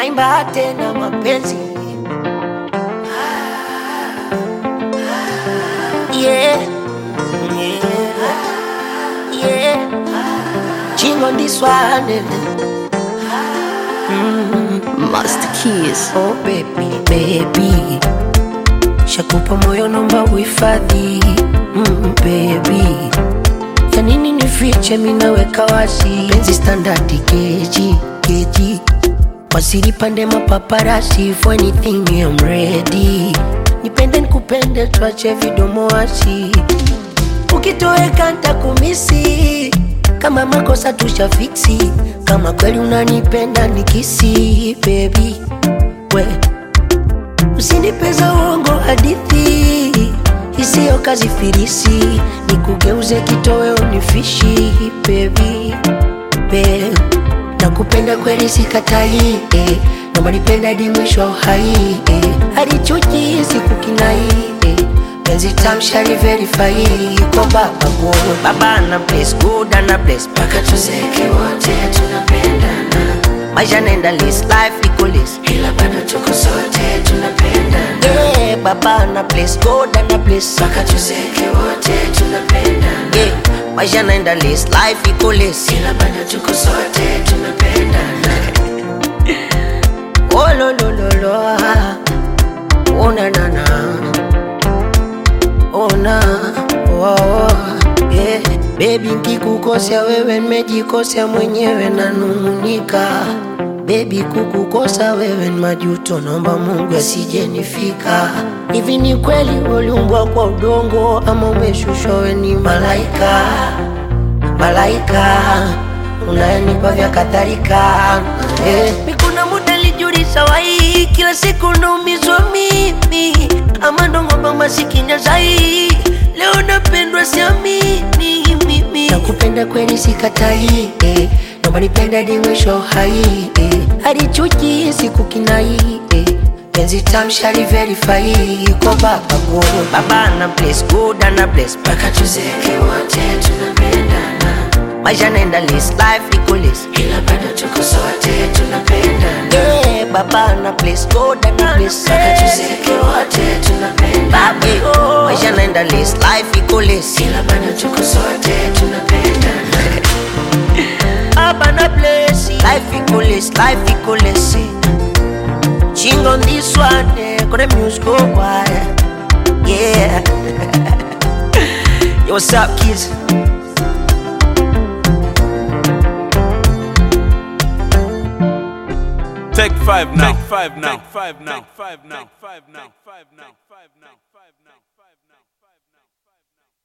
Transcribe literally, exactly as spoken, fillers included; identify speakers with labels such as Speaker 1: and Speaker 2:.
Speaker 1: naimba tena mapenzi. Yeah, yeah, yeah. Chingo on this one. Mm.
Speaker 2: Master Keys.
Speaker 1: Oh baby, baby, shakupa moyo nomba uhifadhi. Mm, baby, ya nini nifiche minaweka wasi. Penzi standard keji, keji, wasiri pande mapaparasi. For anything I'm ready. Nipende nikupende tuache vidomo wasi. Ukitoweka nitakumisi. Kama makosa tushafiksi. Kama kweli unanipenda nikisi. Baby, we usinipeza uongo hadithi isiyo kazi firisi. Nikugeuze kitoweo nifishi. Baby, babe, nakupenda kweli sikatai, eh. Naomba nipenda hadi mwisho wa uhai, eh. Hadi chuki sikukinai, eh. Penzi tamshari verify. Kwa baba good, baba na bless, good na bless. Paka tuzeke wote tunapendana. Maisha naenda list, life iko list, ila bado tuko sote tunapendana. Yeah, baba na bless, good na bless. Paka tuzeke wote tunapendana. Yeah, maisha naenda list, life iko list, ila bado tuko sote tunapendana. Oh lo lo lo lo, oh na na na, oh na, oh oh, yeah. Baby nkikukosea wewe nimejikosea mwenyewe nanung'unika. Baby kukukosa wewe ni majuto, naomba Mungu asije nifika. Hivi ni kweli uliumbwa kwa udongo ama umeshushwa wewe ni malaika? Malaika unayenipa vya kadhalika, eh. Mikuna muda lijulisha wai, kila siku naumizwa mimi. Ama ndongo masikini zai, leo napendwa siamini mimi. Nakupenda kweli sikatai, eh. Naomba nipenda hadi mwisho wa uhai, eh. Hadi chuki sikukinai, eh. Penzi tamshari verify. Kwa baba good, baba na bless, good na bless. Paka tuzeke wote tunapendana. Maisha naenda list, life iko list, ila bado tuko sote tunapendana. Yeah, baba na bless, good na bless. Paka tuzeke wote tunapendana. Yeah, maisha naenda list, life iko list, ila bado tuko sote tunapendana. Baba na bless, life iko list, life iko list. Ching on this one, eh, got the music go wild. Yeah. Yo, what's up, kids?
Speaker 3: Take five now. Take five now. Take five now. Take five now. Take five now. Take five now. Take five now. Take five now.